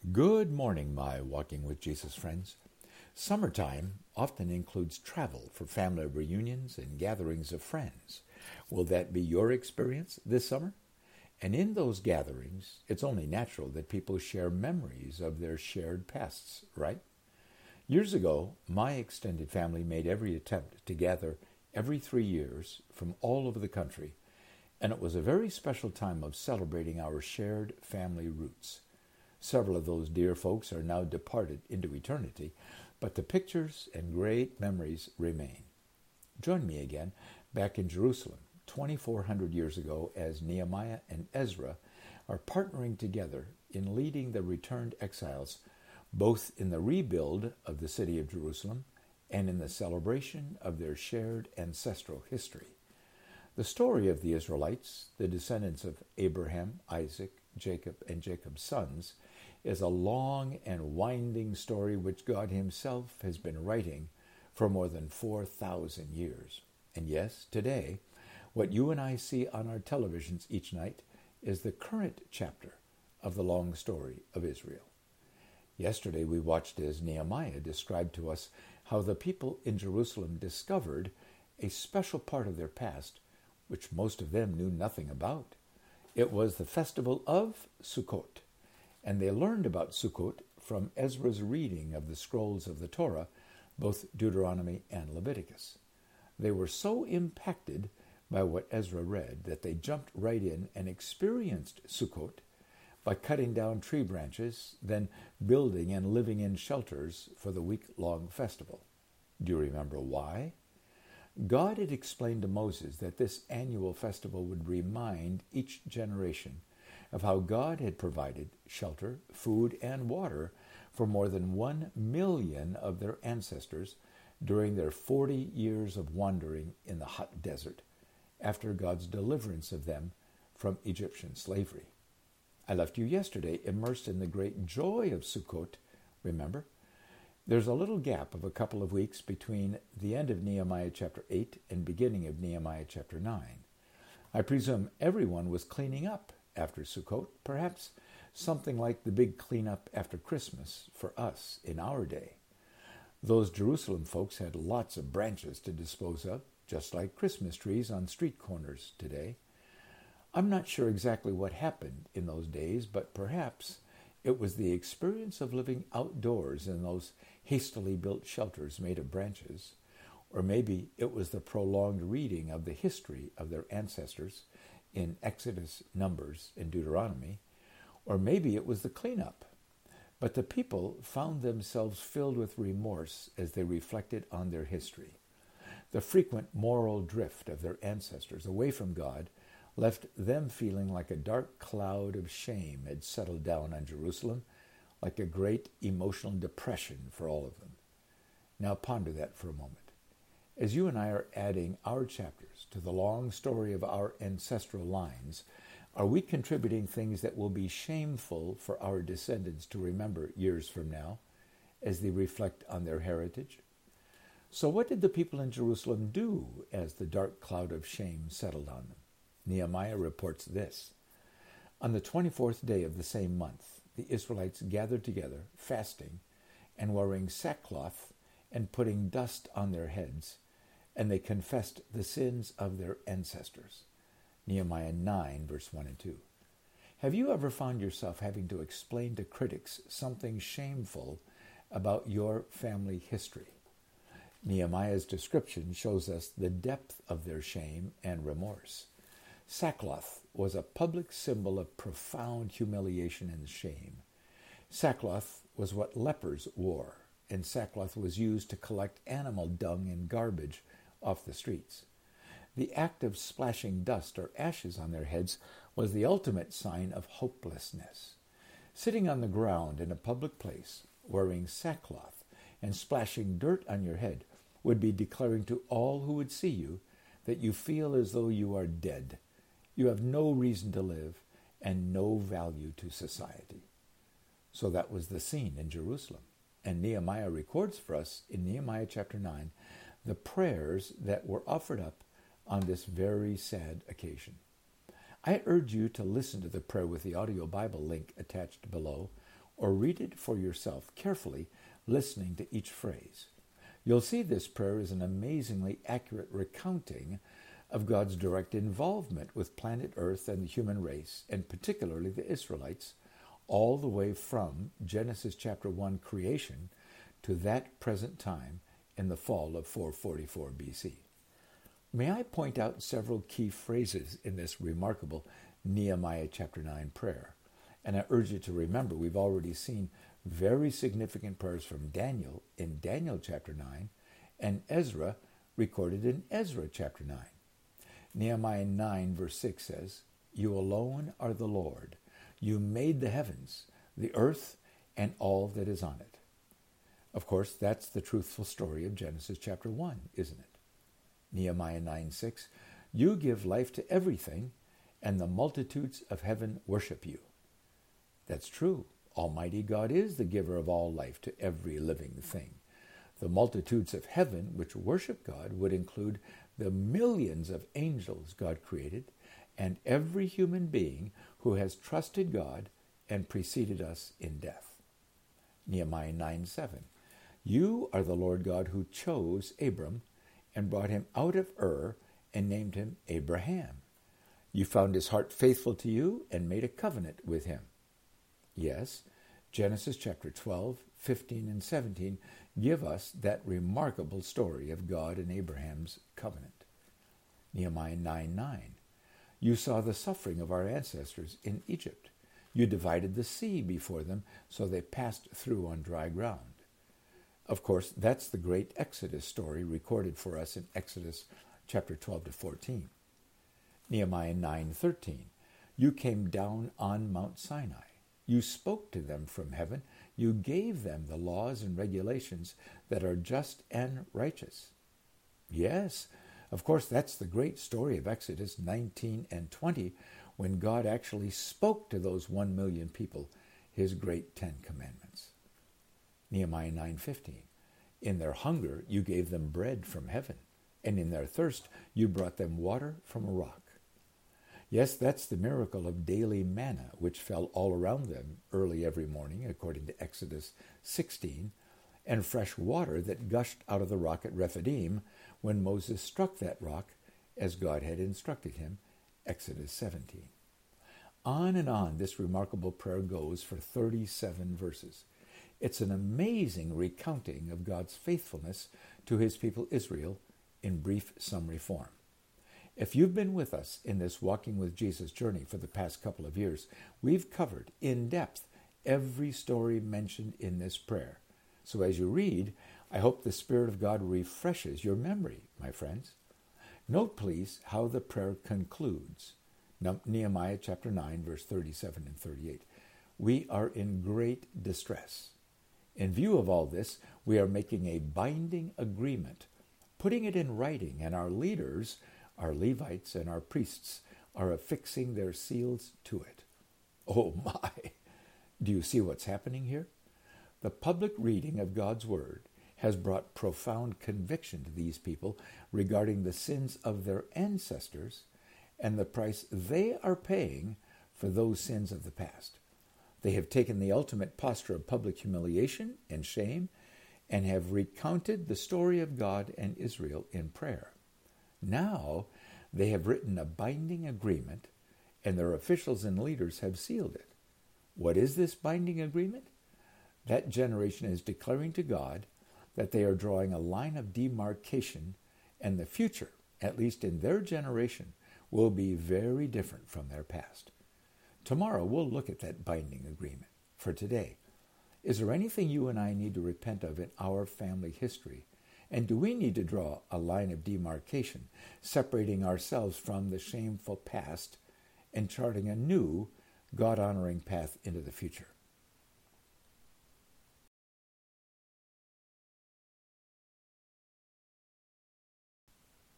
Good morning, my Walking with Jesus friends. Summertime often includes travel for family reunions and gatherings of friends. Will that be your experience this summer? And in those gatherings, it's only natural that people share memories of their shared pasts, right? Years ago, my extended family made every attempt to gather every 3 years from all over the country, and it was a very special time of celebrating our shared family roots. Several of those dear folks are now departed into eternity, but the pictures and great memories remain. Join me again back in Jerusalem 2,400 years ago as Nehemiah and Ezra are partnering together in leading the returned exiles, both in the rebuild of the city of Jerusalem and in the celebration of their shared ancestral history. The story of the Israelites, the descendants of Abraham, Isaac, Jacob, and Jacob's sons, is a long and winding story which God himself has been writing for more than 4,000 years. And yes, today, what you and I see on our televisions each night is the current chapter of the long story of Israel. Yesterday we watched as Nehemiah described to us how the people in Jerusalem discovered a special part of their past which most of them knew nothing about. It was the festival of Sukkot, and they learned about Sukkot from Ezra's reading of the scrolls of the Torah, both Deuteronomy and Leviticus. They were so impacted by what Ezra read that they jumped right in and experienced Sukkot by cutting down tree branches, then building and living in shelters for the week-long festival. Do you remember why? God had explained to Moses that this annual festival would remind each generation of how God had provided shelter, food, and water for more than 1 million of their ancestors during their 40 years of wandering in the hot desert after God's deliverance of them from Egyptian slavery. I left you yesterday immersed in the great joy of Sukkot, remember? There's a little gap of a couple of weeks between the end of Nehemiah chapter 8 and beginning of Nehemiah chapter 9. I presume everyone was cleaning up after Sukkot, perhaps something like the big cleanup after Christmas for us in our day. Those Jerusalem folks had lots of branches to dispose of, just like Christmas trees on street corners today. I'm not sure exactly what happened in those days, but perhaps it was the experience of living outdoors in those hastily built shelters made of branches, or maybe it was the prolonged reading of the history of their ancestors in Exodus, Numbers, and Deuteronomy, or maybe it was the cleanup. But the people found themselves filled with remorse as they reflected on their history. The frequent moral drift of their ancestors away from God left them feeling like a dark cloud of shame had settled down on Jerusalem, like a great emotional depression for all of them. Now ponder that for a moment. As you and I are adding our chapters to the long story of our ancestral lines, are we contributing things that will be shameful for our descendants to remember years from now as they reflect on their heritage? So what did the people in Jerusalem do as the dark cloud of shame settled on them? Nehemiah reports this. On the 24th day of the same month, the Israelites gathered together, fasting and wearing sackcloth and putting dust on their heads, and they confessed the sins of their ancestors. Nehemiah 9, verse 1 and 2. Have you ever found yourself having to explain to critics something shameful about your family history? Nehemiah's description shows us the depth of their shame and remorse. Sackcloth was a public symbol of profound humiliation and shame. Sackcloth was what lepers wore, and sackcloth was used to collect animal dung and garbage off the streets. The act of splashing dust or ashes on their heads was the ultimate sign of hopelessness. Sitting on the ground in a public place, wearing sackcloth and splashing dirt on your head would be declaring to all who would see you that you feel as though you are dead. You have no reason to live and no value to society. So that was the scene in Jerusalem. And Nehemiah records for us in Nehemiah chapter 9 the prayers that were offered up on this very sad occasion. I urge you to listen to the prayer with the audio Bible link attached below, or read it for yourself carefully, listening to each phrase. You'll see this prayer is an amazingly accurate recounting of God's direct involvement with planet Earth and the human race, and particularly the Israelites, all the way from Genesis chapter 1 creation to that present time in the fall of 444 BC. May I point out several key phrases in this remarkable Nehemiah chapter 9 prayer? And I urge you to remember, we've already seen very significant prayers from Daniel in Daniel chapter 9 and Ezra recorded in Ezra chapter 9. Nehemiah 9 verse 6 says, "You alone are the Lord. You made the heavens, the earth, and all that is on it." Of course, that's the truthful story of Genesis chapter 1, isn't it? Nehemiah 9:6, "You give life to everything, and the multitudes of heaven worship you." That's true. Almighty God is the giver of all life to every living thing. The multitudes of heaven which worship God would include the millions of angels God created and every human being who has trusted God and preceded us in death. Nehemiah 9:7, "You are the Lord God who chose Abram and brought him out of Ur and named him Abraham. You found his heart faithful to you and made a covenant with him." Yes, Genesis chapter 12, 15, and 17 give us that remarkable story of God and Abraham's covenant. Nehemiah 9:9, "You saw the suffering of our ancestors in Egypt. You divided the sea before them, so they passed through on dry ground." Of course, that's the great Exodus story recorded for us in Exodus chapter 12 to 14. Nehemiah 9:13, "You came down on Mount Sinai. You spoke to them from heaven. You gave them the laws and regulations that are just and righteous." Yes, of course, that's the great story of Exodus 19 and 20, when God actually spoke to those 1 million people his great 10 commandments. Nehemiah 9:15, "In their hunger you gave them bread from heaven, and in their thirst you brought them water from a rock." Yes, that's the miracle of daily manna, which fell all around them early every morning, according to Exodus 16, and fresh water that gushed out of the rock at Rephidim when Moses struck that rock as God had instructed him, Exodus 17. On and on this remarkable prayer goes for 37 verses. It's an amazing recounting of God's faithfulness to his people Israel in brief summary form. If you've been with us in this Walking with Jesus journey for the past couple of years, we've covered in depth every story mentioned in this prayer. So as you read, I hope the Spirit of God refreshes your memory, my friends. Note, please, how the prayer concludes. Nehemiah chapter 9, verse 37 and 38. "We are in great distress. In view of all this, we are making a binding agreement, putting it in writing, and our leaders, our Levites and our priests, are affixing their seals to it." Oh my! Do you see what's happening here? The public reading of God's Word has brought profound conviction to these people regarding the sins of their ancestors and the price they are paying for those sins of the past. They have taken the ultimate posture of public humiliation and shame and have recounted the story of God and Israel in prayer. Now they have written a binding agreement, and their officials and leaders have sealed it. What is this binding agreement? That generation is declaring to God that they are drawing a line of demarcation, and the future, at least in their generation, will be very different from their past. Tomorrow we'll look at that binding agreement. For today, is there anything you and I need to repent of in our family history? And do we need to draw a line of demarcation, separating ourselves from the shameful past and charting a new, God-honoring path into the future?